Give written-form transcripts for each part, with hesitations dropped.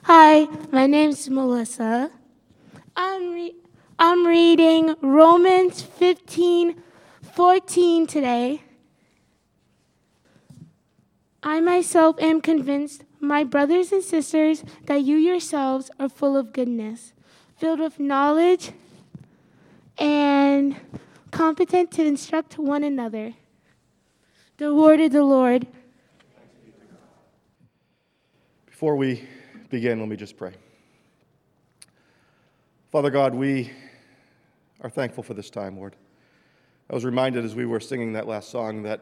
Hi, my name's Melissa. I'm reading Romans 15:14 today. I myself am convinced, my brothers and sisters, that you yourselves are full of goodness, filled with knowledge, and competent to instruct one another. The word of the Lord. Before we begin, let me just pray. Father God, we are thankful for this time, Lord. I was reminded as we were singing that last song that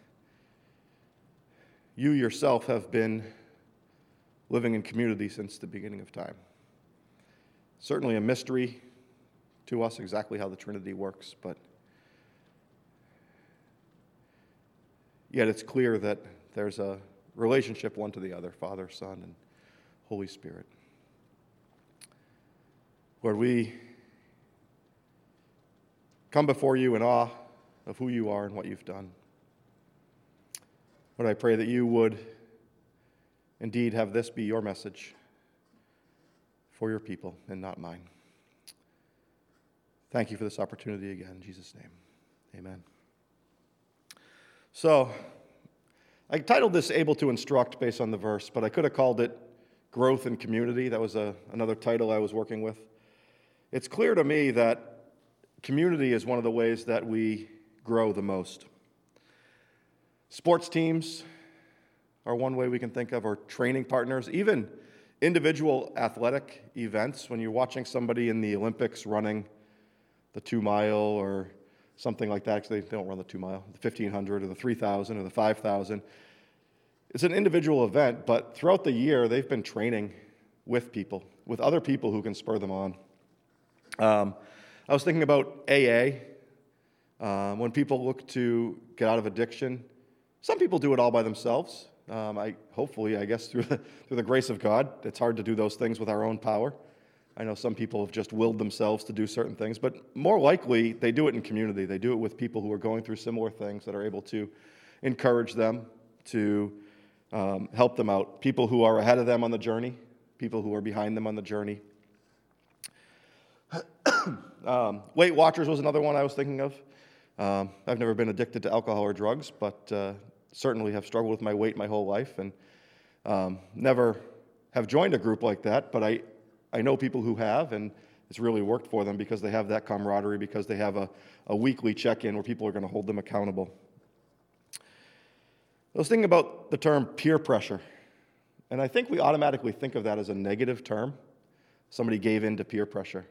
you yourself have been living in community since the beginning of time. Certainly a mystery to us exactly how the Trinity works, but yet it's clear that there's a relationship one to the other, Father, Son, and Holy Spirit. Lord, we come before you in awe of who you are and what you've done. Lord, I pray that you would indeed have this be your message for your people and not mine. Thank you for this opportunity again. In Jesus' name, amen. So, I titled this Able to Instruct based on the verse, but I could have called it Growth in Community. That was another title I was working with. It's clear to me that community is one of the ways that we grow the most. Sports teams are one way we can think of, or training partners, even individual athletic events. When you're watching somebody in the Olympics running the 2-mile or something like that, because they don't run the 2-mile, the 1,500 or the 3,000 or the 5,000. It's an individual event, but throughout the year, they've been training with people, with other people who can spur them on. I was thinking about AA. When people look to get out of addiction, some people do it all by themselves. Hopefully, I guess, through the grace of God. It's hard to do those things with our own power. I know some people have just willed themselves to do certain things, but more likely, they do it in community. They do it with people who are going through similar things that are able to encourage them, to help them out. People who are ahead of them on the journey, people who are behind them on the journey. Weight Watchers was another one I was thinking of. I've never been addicted to alcohol or drugs, but certainly have struggled with my weight my whole life, and never have joined a group like that, but I know people who have, and it's really worked for them because they have that camaraderie, because they have a weekly check-in where people are going to hold them accountable. I was thinking about the term peer pressure, and I think we automatically think of that as a negative term. Somebody gave in to peer pressure.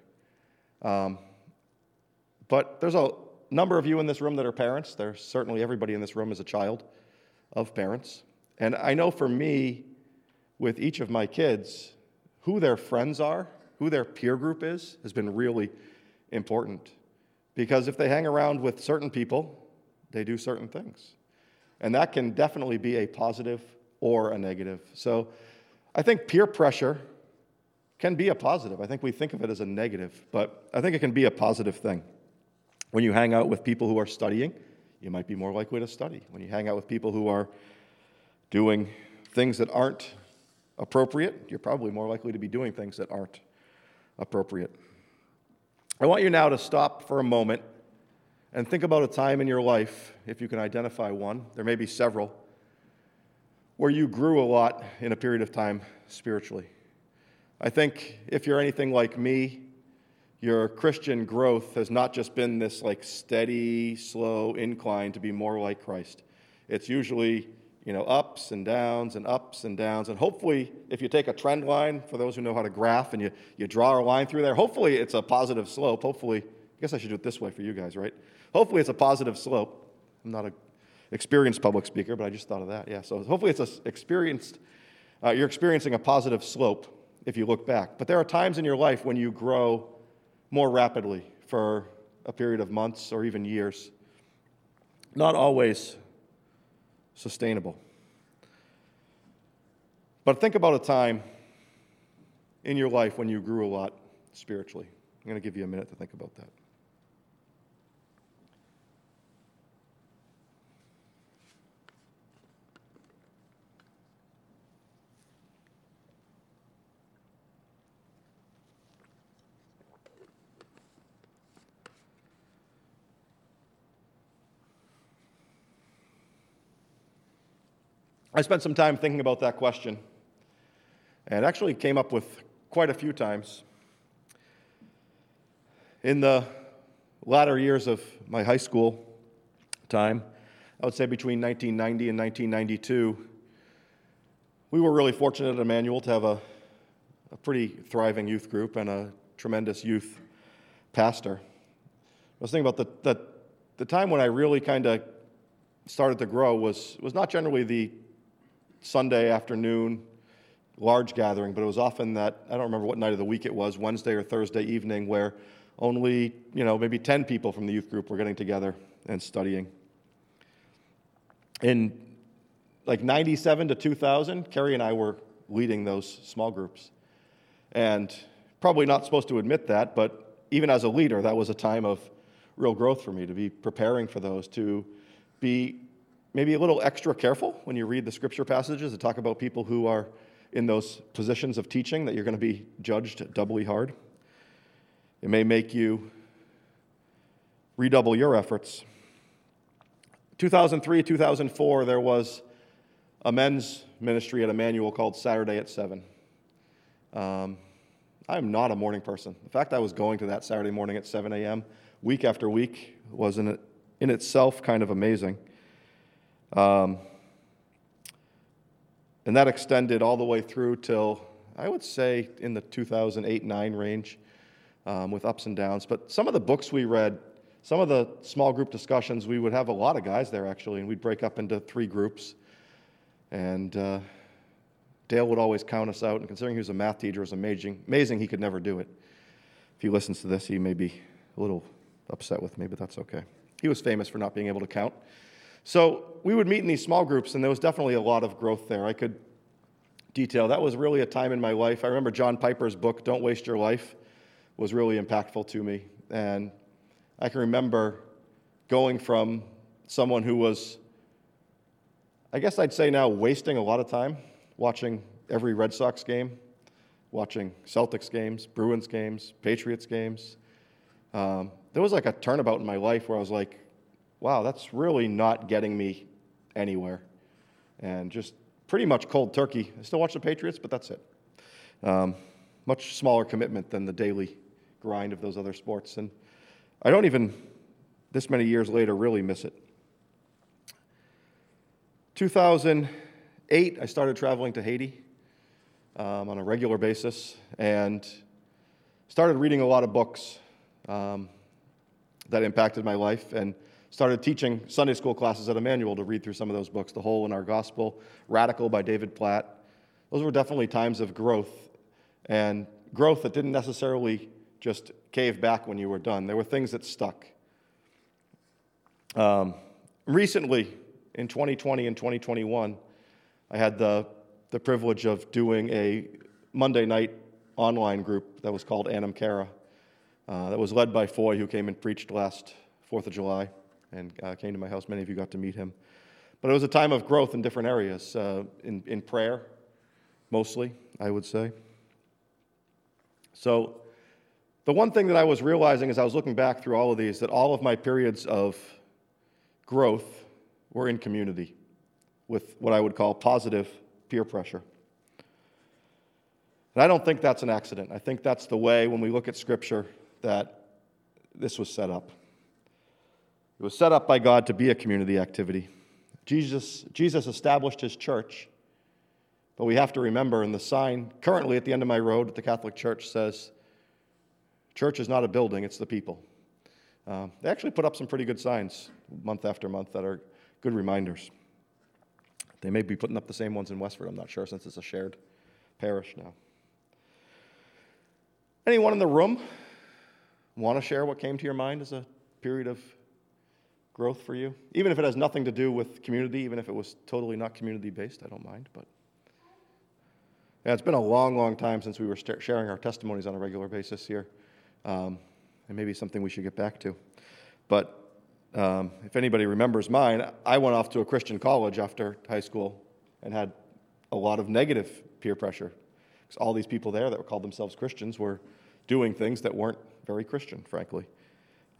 But there's a number of you in this room that are parents. There's certainly everybody in this room is a child of parents. And I know for me, with each of my kids, who their friends are, who their peer group is, has been really important. Because if they hang around with certain people, they do certain things. And that can definitely be a positive or a negative. So I think peer pressure can be a positive. I think we think of it as a negative, but I think it can be a positive thing. When you hang out with people who are studying, you might be more likely to study. When you hang out with people who are doing things that aren't appropriate, you're probably more likely to be doing things that aren't appropriate. I want you now to stop for a moment and think about a time in your life, if you can identify one, there may be several, where you grew a lot in a period of time spiritually. I think if you're anything like me, your Christian growth has not just been this steady, slow incline to be more like Christ. It's usually, ups and downs and ups and downs. And hopefully, if you take a trend line, for those who know how to graph, and you draw a line through there, hopefully it's a positive slope. Hopefully, I guess I should do it this way for you guys, right? Hopefully it's a positive slope. I'm not an experienced public speaker, but I just thought of that. Yeah, so hopefully you're experiencing a positive slope if you look back. But there are times in your life when you grow more rapidly for a period of months or even years. Not always sustainable. But think about a time in your life when you grew a lot spiritually. I'm going to give you a minute to think about that. I spent some time thinking about that question and actually came up with quite a few times. In the latter years of my high school time, I would say between 1990 and 1992, we were really fortunate at Emmanuel to have a pretty thriving youth group and a tremendous youth pastor. I was thinking about the time when I really kind of started to grow was not generally the Sunday afternoon large gathering, but it was often that, I don't remember what night of the week it was, Wednesday or Thursday evening, where only, maybe 10 people from the youth group were getting together and studying. In like 97 to 2000, Carrie and I were leading those small groups. And probably not supposed to admit that, but even as a leader, that was a time of real growth for me, to be preparing for those, to be maybe a little extra careful when you read the scripture passages that talk about people who are in those positions of teaching, that you're going to be judged doubly hard. It may make you redouble your efforts. 2003, 2004, there was a men's ministry at Emmanuel called Saturday at 7. I'm not a morning person. In fact, I was going to that Saturday morning at 7 a.m. week after week was in itself kind of amazing. And that extended all the way through till, I would say, in the 2008-9 range, with ups and downs. But some of the books we read, some of the small group discussions, we would have a lot of guys there, actually, and we'd break up into 3 groups. And Dale would always count us out, and considering he was a math teacher, it was amazing he could never do it. If he listens to this, he may be a little upset with me, but that's okay. He was famous for not being able to count. So we would meet in these small groups, and there was definitely a lot of growth there. I could detail. That was really a time in my life. I remember John Piper's book, Don't Waste Your Life, was really impactful to me. And I can remember going from someone who was, I guess I'd say now, wasting a lot of time watching every Red Sox game, watching Celtics games, Bruins games, Patriots games. There was like a turnabout in my life where I was like, wow, that's really not getting me anywhere. And just pretty much cold turkey. I still watch the Patriots, but that's it. Much smaller commitment than the daily grind of those other sports. And I don't even, this many years later, really miss it. 2008, I started traveling to Haiti on a regular basis and started reading a lot of books that impacted my life, and started teaching Sunday school classes at Emmanuel to read through some of those books, The Hole in Our Gospel, Radical by David Platt. Those were definitely times of growth, and growth that didn't necessarily just cave back when you were done. There were things that stuck. Recently, in 2020 and 2021, I had the privilege of doing a Monday night online group that was called Annam Cara. That was led by Foy, who came and preached last 4th of July and came to my house. Many of you got to meet him. But it was a time of growth in different areas, in prayer, mostly, I would say. So the one thing that I was realizing as I was looking back through all of these, that all of my periods of growth were in community with what I would call positive peer pressure. And I don't think that's an accident. I think that's the way, when we look at Scripture, that this was set up. It was set up by God to be a community activity. Jesus established his church, but we have to remember, and the sign currently at the end of my road at the Catholic Church says, church is not a building, it's the people. They actually put up some pretty good signs month after month that are good reminders. They may be putting up the same ones in Westford, I'm not sure, since it's a shared parish now. Anyone in the room want to share what came to your mind as a period of growth for you? Even if it has nothing to do with community, even if it was totally not community-based, I don't mind. But yeah, it's been a long, long time since we were sharing our testimonies on a regular basis here, and maybe something we should get back to. But if anybody remembers mine, I went off to a Christian college after high school and had a lot of negative peer pressure. Because all these people there that called themselves Christians were doing things that weren't very Christian, frankly.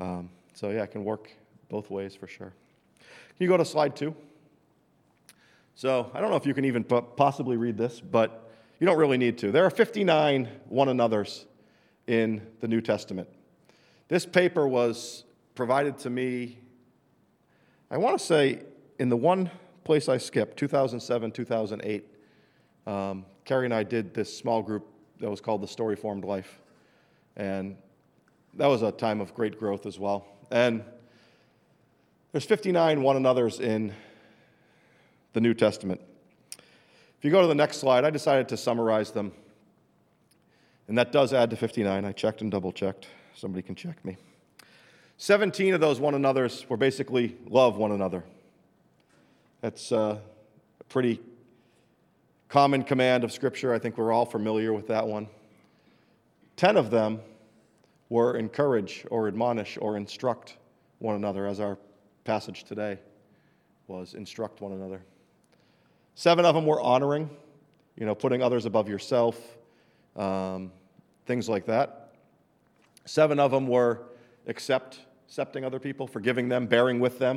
So yeah, it can work both ways for sure. Can you go to slide 2? So I don't know if you can even possibly read this, but you don't really need to. There are 59 one another's in the New Testament. This paper was provided to me, I want to say, in the one place I skipped, 2007, 2008. Carrie and I did this small group that was called The Story Formed Life. And that was a time of great growth as well. And there's 59 one another's in the New Testament. If you go to the next slide, I decided to summarize them. And that does add to 59. I checked and double-checked. Somebody can check me. 17 of those one another's were basically love one another. That's a pretty common command of Scripture. I think we're all familiar with that one. 10 of them were encourage or admonish or instruct one another, as our passage today was instruct one another. 7 of them were honoring, putting others above yourself, things like that. 7 of them were accepting other people, forgiving them, bearing with them.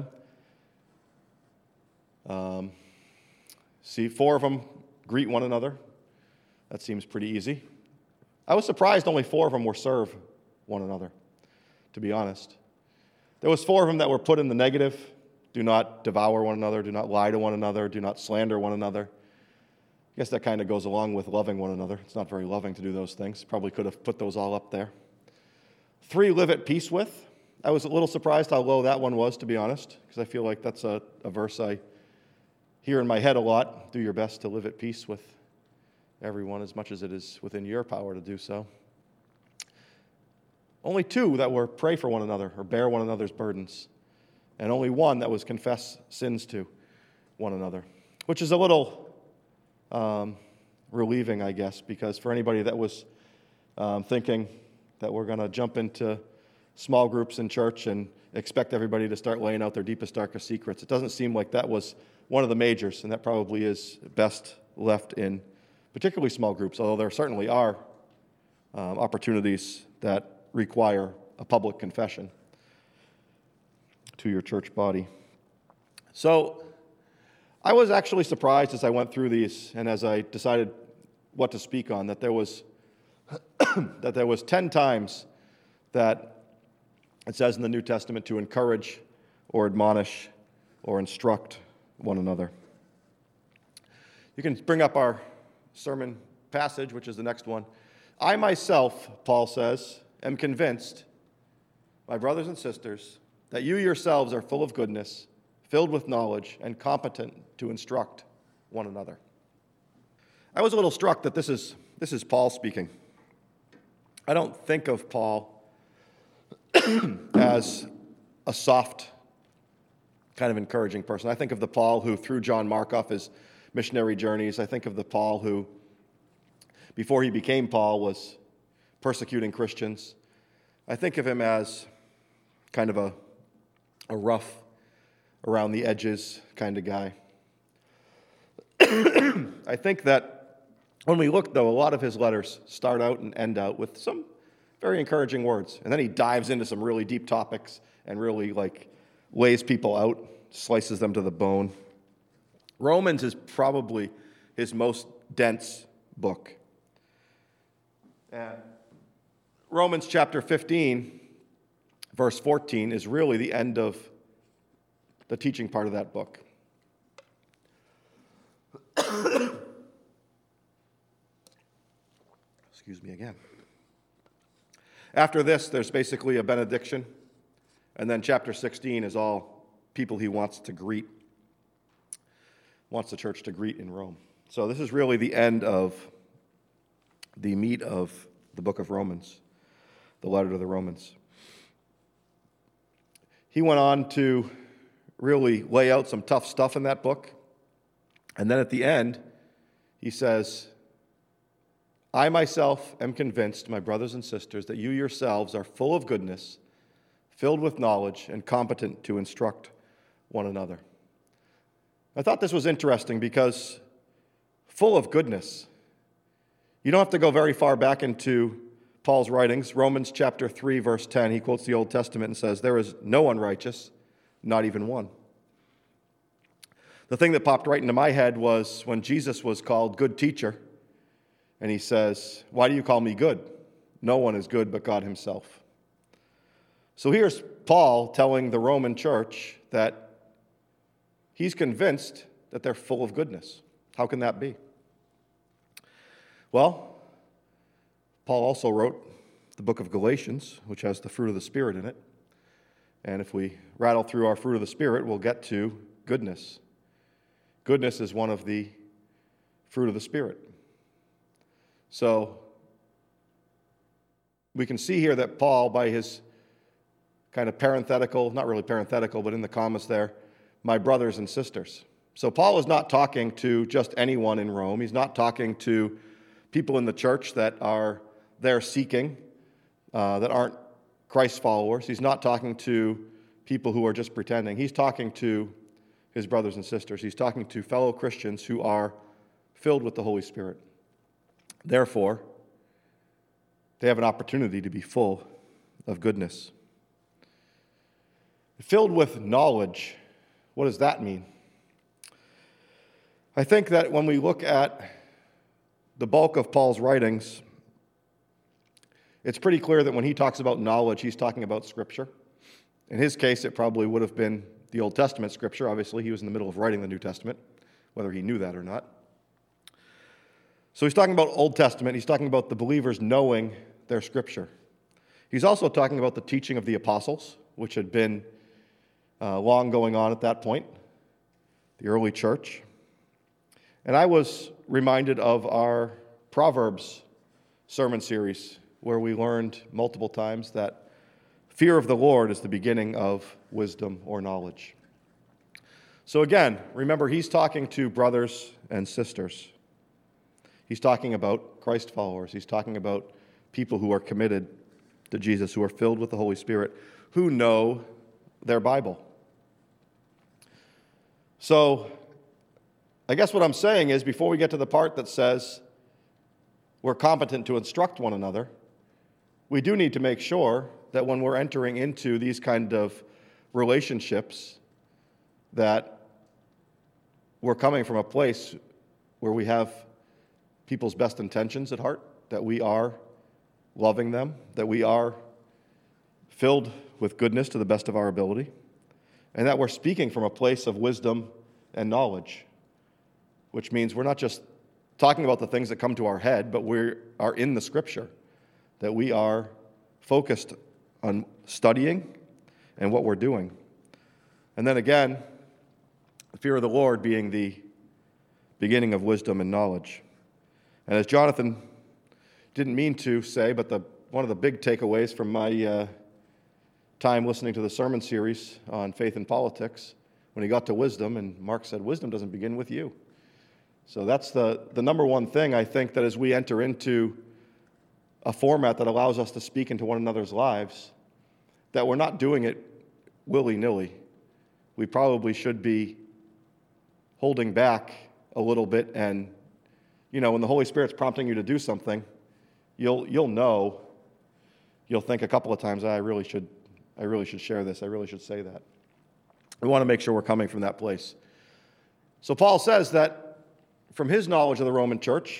4 of them greet one another. That seems pretty easy. I was surprised only 4 of them were serve one another, to be honest. There was 4 of them that were put in the negative. Do not devour one another. Do not lie to one another. Do not slander one another. I guess that kind of goes along with loving one another. It's not very loving to do those things. Probably could have put those all up there. 3, live at peace with. I was a little surprised how low that one was, to be honest, because I feel like that's a verse I hear in my head a lot. Do your best to live at peace with everyone as much as it is within your power to do so. Only 2 that were pray for one another or bear one another's burdens. And only 1 that was confess sins to one another, which is a little relieving, I guess, because for anybody that was thinking that we're going to jump into small groups in church and expect everybody to start laying out their deepest, darkest secrets, it doesn't seem like that was one of the majors, and that probably is best left in particularly small groups, although there certainly are opportunities that require a public confession to your church body. So I was actually surprised as I went through these and as I decided what to speak on that there was 10 times that it says in the New Testament to encourage or admonish or instruct one another. You can bring up our sermon passage, which is the next one. I myself, Paul says, am convinced, my brothers and sisters, that you yourselves are full of goodness, filled with knowledge, and competent to instruct one another. I was a little struck that this is Paul speaking. I don't think of Paul as a soft, kind of encouraging person. I think of the Paul who threw John Mark off his missionary journeys. I think of the Paul who, before he became Paul, was persecuting Christians. I think of him as kind of a rough, around the edges kind of guy. I think that when we look, though, a lot of his letters start out and end out with some very encouraging words. And then he dives into some really deep topics and really, lays people out, slices them to the bone. Romans is probably his most dense book. And Romans chapter 15, verse 14, is really the end of the teaching part of that book. Excuse me again. After this, there's basically a benediction, and then chapter 16 is all people he wants to greet, wants the church to greet in Rome. So this is really the end of the meat of the book of Romans, the letter to the Romans. He went on to really lay out some tough stuff in that book, and then at the end, he says, I myself am convinced, my brothers and sisters, that you yourselves are full of goodness, filled with knowledge, and competent to instruct one another. I thought this was interesting because full of goodness. You don't have to go very far back into Paul's writings. Romans chapter 3, verse 10, he quotes the Old Testament and says, there is no one righteous, not even one. The thing that popped right into my head was when Jesus was called good teacher, and he says, "Why do you call me good? No one is good but God himself." So here's Paul telling the Roman church that he's convinced that they're full of goodness. How can that be? Well, Paul also wrote the book of Galatians, which has the fruit of the Spirit in it. And if we rattle through our fruit of the Spirit, we'll get to goodness. Goodness is one of the fruit of the Spirit. So we can see here that Paul, by his kind of parenthetical, not really parenthetical, but in the commas there, my brothers and sisters. So Paul is not talking to just anyone in Rome. He's not talking to people in the church that are there seeking, that aren't Christ followers. He's not talking to people who are just pretending. He's talking to his brothers and sisters. He's talking to fellow Christians who are filled with the Holy Spirit. Therefore, they have an opportunity to be full of goodness. Filled with knowledge, what does that mean? I think that when we look at the bulk of Paul's writings, it's pretty clear that when he talks about knowledge, he's talking about Scripture. In his case, it probably would have been the Old Testament Scripture. Obviously, he was in the middle of writing the New Testament, whether he knew that or not. So he's talking about Old Testament. He's talking about the believers knowing their Scripture. He's also talking about the teaching of the apostles, which had been long going on at that point, the early church. And I was reminded of our Proverbs sermon series, where we learned multiple times that fear of the Lord is the beginning of wisdom or knowledge. So again, remember, he's talking to brothers and sisters. He's talking about Christ followers. He's talking about people who are committed to Jesus, who are filled with the Holy Spirit, who know their Bible. So I guess what I'm saying is, before we get to the part that says we're competent to instruct one another, we do need to make sure that when we're entering into these kind of relationships, that we're coming from a place where we have people's best intentions at heart, that we are loving them, that we are filled with goodness to the best of our ability, and that we're speaking from a place of wisdom and knowledge, which means we're not just talking about the things that come to our head, but we are in the Scripture, that we are focused on studying and what we're doing. And then again, the fear of the Lord being the beginning of wisdom and knowledge. And as Jonathan didn't mean to say, but one of the big takeaways from my time listening to the sermon series on faith and politics, when he got to wisdom, and Mark said, wisdom doesn't begin with you. So that's the number one thing, I think, that as we enter into a format that allows us to speak into one another's lives, that we're not doing it willy-nilly. We probably should be holding back a little bit, and when the Holy Spirit's prompting you to do something, you'll know, you'll think a couple of times, I really should share this, I really should say that. We want to make sure we're coming from that place. So Paul says that from his knowledge of the Roman church,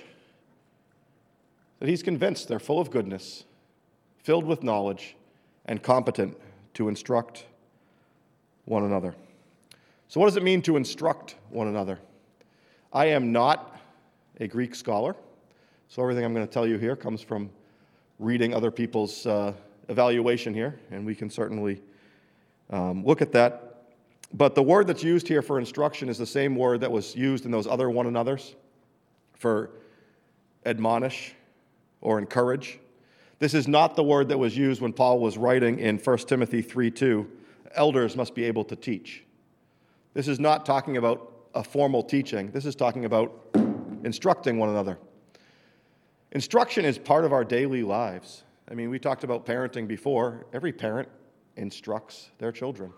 that he's convinced they're full of goodness, filled with knowledge, and competent to instruct one another. So what does it mean to instruct one another? I am not a Greek scholar, so everything I'm going to tell you here comes from reading other people's evaluation here, and we can certainly look at that. But the word that's used here for instruction is the same word that was used in those other one another's for admonish or encourage. This is not the word that was used when Paul was writing in 1 Timothy 3:2, elders must be able to teach. This is not talking about a formal teaching. This is talking about instructing one another. Instruction is part of our daily lives. I mean, we talked about parenting before. Every parent instructs their children.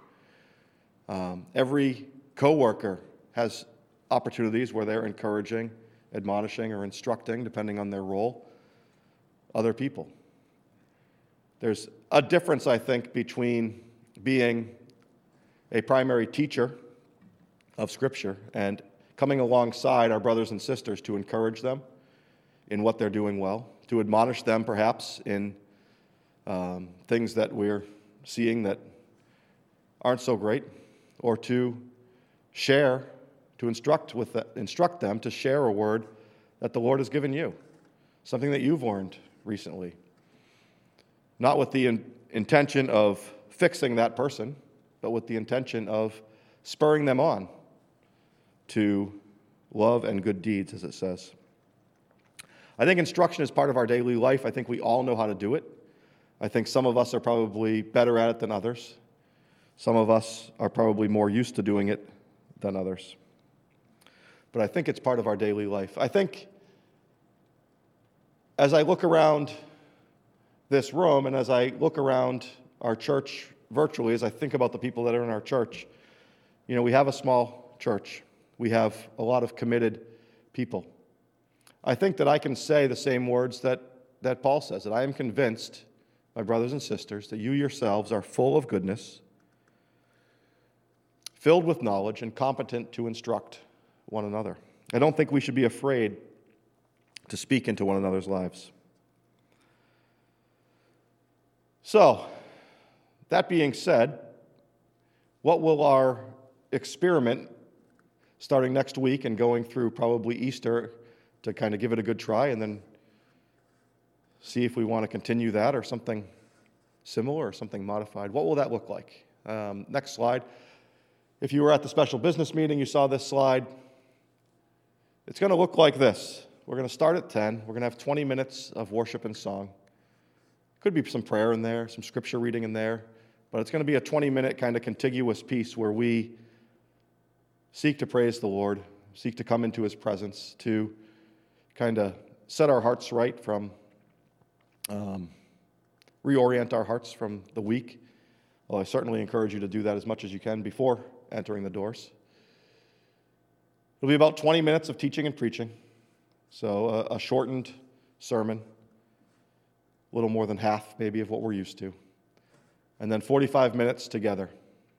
Every coworker has opportunities where they're encouraging, admonishing, or instructing, depending on their role, other people. There's a difference, I think, between being a primary teacher of Scripture and coming alongside our brothers and sisters to encourage them in what they're doing well, to admonish them perhaps in things that we're seeing that aren't so great, or to share, to instruct them to share a word that the Lord has given you, something that you've learned recently. Not with the intention of fixing that person, but with the intention of spurring them on to love and good deeds, as it says. I think instruction is part of our daily life. I think we all know how to do it. I think some of us are probably better at it than others. Some of us are probably more used to doing it than others. But I think it's part of our daily life. I think as I look around this room and as I look around our church virtually, as I think about the people that are in our church, we have a small church. We have a lot of committed people. I think that I can say the same words that Paul says, that I am convinced, my brothers and sisters, that you yourselves are full of goodness, filled with knowledge, and competent to instruct one another. I don't think we should be afraid to speak into one another's lives. So, that being said, what will our experiment starting next week and going through probably Easter to kind of give it a good try and then see if we want to continue that or something similar or something modified? What will that look like? Next slide. If you were at the special business meeting, you saw this slide. It's going to look like this. We're going to start at 10. We're going to have 20 minutes of worship and song. Could be some prayer in there, some scripture reading in there, but it's going to be a 20-minute kind of contiguous piece where we seek to praise the Lord, seek to come into His presence, to kind of set our hearts right from, reorient our hearts from the week. Well, I certainly encourage you to do that as much as you can before entering the doors. It'll be about 20 minutes of teaching and preaching, so a shortened sermon, a little more than half maybe of what we're used to, and then 45 minutes together.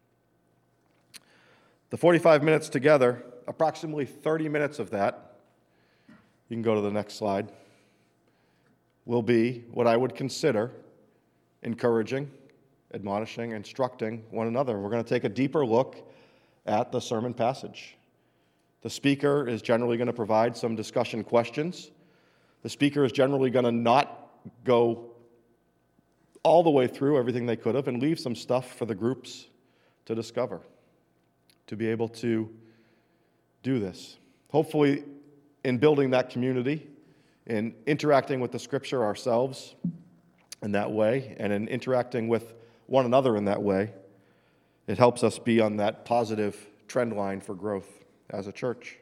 The 45 minutes together, approximately 30 minutes of that, you can go to the next slide, will be what I would consider encouraging, admonishing, instructing one another. We're going to take a deeper look at the sermon passage. The speaker is generally going to provide some discussion questions. The speaker is generally going to not go all the way through everything they could have and leave some stuff for the groups to discover, to be able to do this. Hopefully, in building that community, in interacting with the Scripture ourselves in that way, and in interacting with one another in that way, it helps us be on that positive trend line for growth as a church.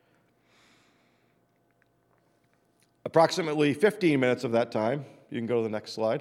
Approximately 15 minutes of that time, you can go to the next slide.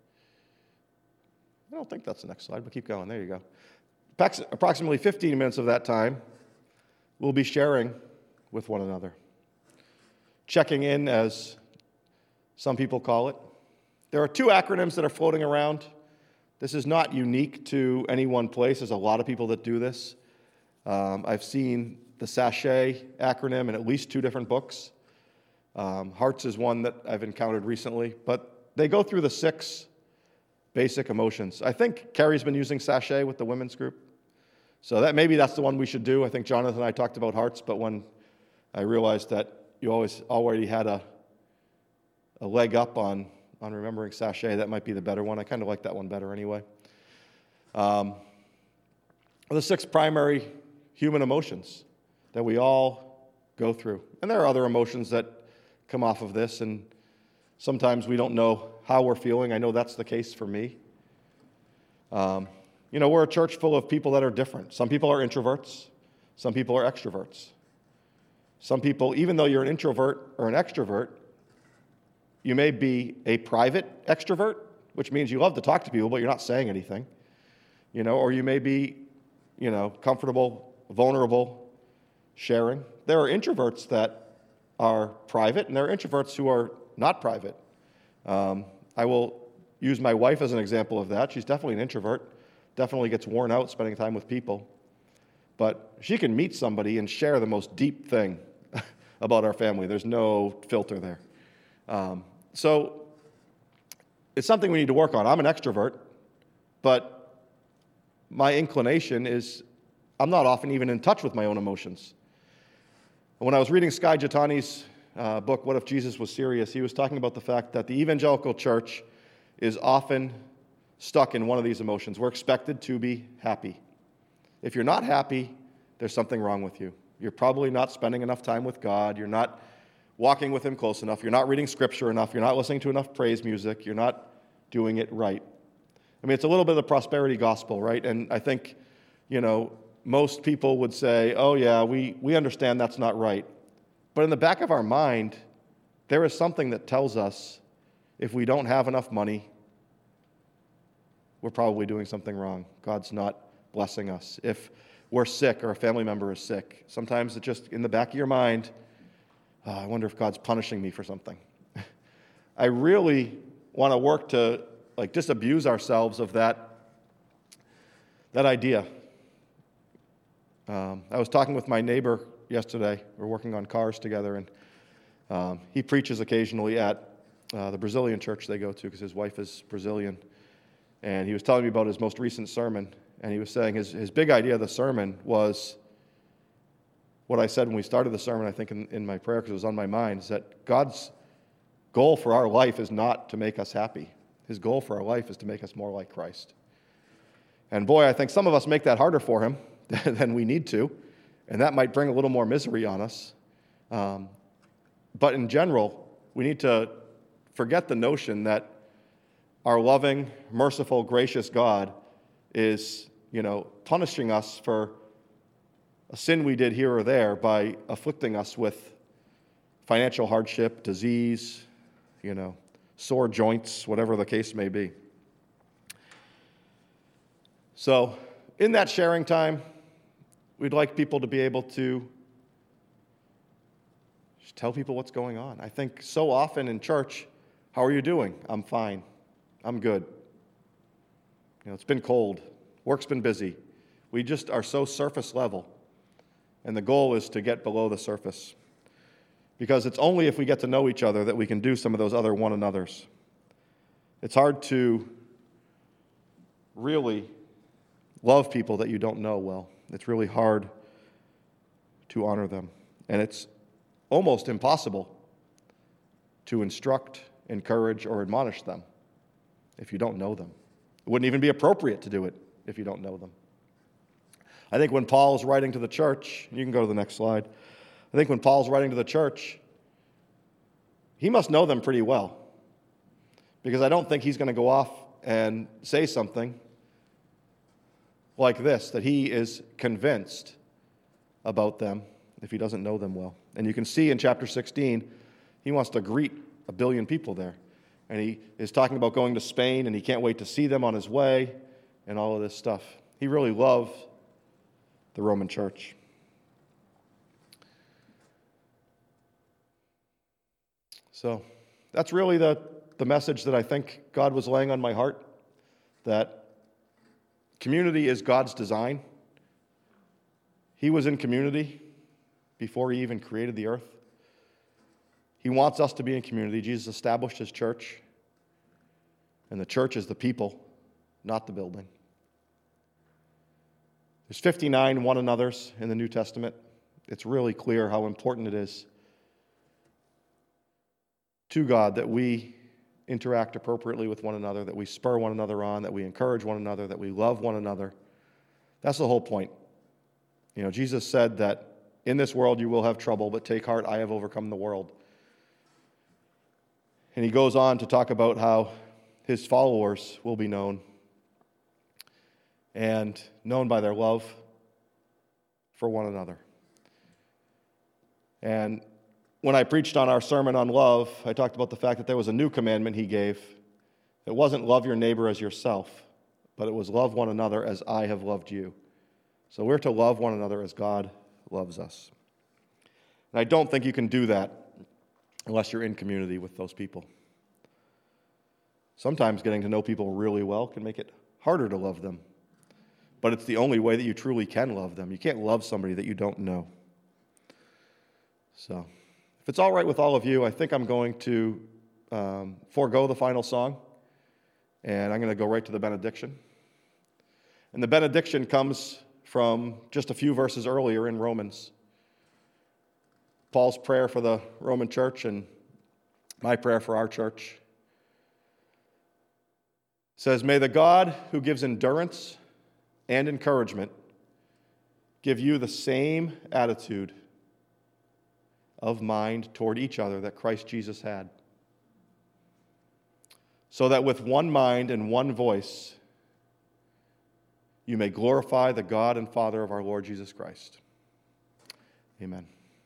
I don't think that's the next slide, but keep going. There you go. Approximately 15 minutes of that time, we'll be sharing with one another. Checking in, as some people call it. There are two acronyms that are floating around. This is not unique to any one place. There's a lot of people that do this. I've seen the SACHE acronym in at least 2 different books. Hearts is one that I've encountered recently, but they go through the 6 basic emotions. I think Carrie's been using SACHE with the women's group, so maybe that's the one we should do. I think Jonathan and I talked about hearts, but when I realized that you already had a leg up on remembering SACHE, that might be the better one. I kind of like that one better anyway. The 6 primary human emotions that we all go through. And there are other emotions that come off of this, and sometimes we don't know how we're feeling. I know that's the case for me. We're a church full of people that are different. Some people are introverts. Some people are extroverts. Some people, even though you're an introvert or an extrovert, you may be a private extrovert, which means you love to talk to people, but you're not saying anything. Or you may be, comfortable, vulnerable, sharing. There are introverts that are private, and there are introverts who are not private. I will use my wife as an example of that. She's definitely an introvert, definitely gets worn out spending time with people. but she can meet somebody and share the most deep thing about our family. There's no filter there. So it's something we need to work on. I'm an extrovert, but my inclination is I'm not often even in touch with my own emotions. When I was reading Skye Jethani's book, What If Jesus Was Serious, he was talking about the fact that the evangelical church is often stuck in one of these emotions. We're expected to be happy. If you're not happy, there's something wrong with you. You're probably not spending enough time with God. You're not walking with Him close enough. You're not reading Scripture enough. You're not listening to enough praise music. You're not doing it right. I mean, it's a little bit of the prosperity gospel, right? And I think, most people would say, oh yeah, we understand that's not right. But in the back of our mind, there is something that tells us if we don't have enough money, we're probably doing something wrong. God's not blessing us. If we're sick or a family member is sick, sometimes it's just in the back of your mind, I wonder if God's punishing me for something. I really want to work to disabuse ourselves of that idea. I was talking with my neighbor yesterday. We're working on cars together, and he preaches occasionally at the Brazilian church they go to because his wife is Brazilian. And he was telling me about his most recent sermon, and he was saying his big idea of the sermon was what I said when we started the sermon, I think in my prayer, because it was on my mind, is that God's goal for our life is not to make us happy. His goal for our life is to make us more like Christ. And boy, I think some of us make that harder for Him than we need to, and that might bring a little more misery on us. But in general, we need to forget the notion that our loving, merciful, gracious God is, punishing us for a sin we did here or there by afflicting us with financial hardship, disease, sore joints, whatever the case may be. So, in that sharing time, we'd like people to be able to just tell people what's going on. I think so often in church, how are you doing? I'm fine. I'm good. It's been cold. Work's been busy. We just are so surface level. And the goal is to get below the surface. Because it's only if we get to know each other that we can do some of those other one another's. It's hard to really love people that you don't know well. It's really hard to honor them. And it's almost impossible to instruct, encourage, or admonish them if you don't know them. It wouldn't even be appropriate to do it if you don't know them. I think when Paul's writing to the church, you can go to the next slide. I think when Paul's writing to the church, he must know them pretty well. Because I don't think he's going to go off and say something like this, that he is convinced about them if he doesn't know them well. And you can see in chapter 16, he wants to greet 1 billion people there. And he is talking about going to Spain, and he can't wait to see them on his way, and all of this stuff. He really loved the Roman church. So that's really the message that I think God was laying on my heart, that community is God's design. He was in community before He even created the earth. He wants us to be in community. Jesus established His church, and the church is the people, not the building. There's 59 one another's in the New Testament. It's really clear how important it is to God that we interact appropriately with one another, that we spur one another on, that we encourage one another, that we love one another. That's the whole point. Jesus said that in this world you will have trouble, but take heart, I have overcome the world. And He goes on to talk about how His followers will be known, and known by their love for one another. And when I preached on our sermon on love, I talked about the fact that there was a new commandment He gave. It wasn't love your neighbor as yourself, but it was love one another as I have loved you. So we're to love one another as God loves us. And I don't think you can do that unless you're in community with those people. Sometimes getting to know people really well can make it harder to love them. but it's the only way that you truly can love them. You can't love somebody that you don't know. So, if it's all right with all of you, I think I'm going to forego the final song, and I'm going to go right to the benediction. And the benediction comes from just a few verses earlier in Romans. Paul's prayer for the Roman church and my prayer for our church says, "May the God who gives endurance and encouragement give you the same attitude of mind toward each other that Christ Jesus had, so that with one mind and one voice you may glorify the God and Father of our Lord Jesus Christ." Amen.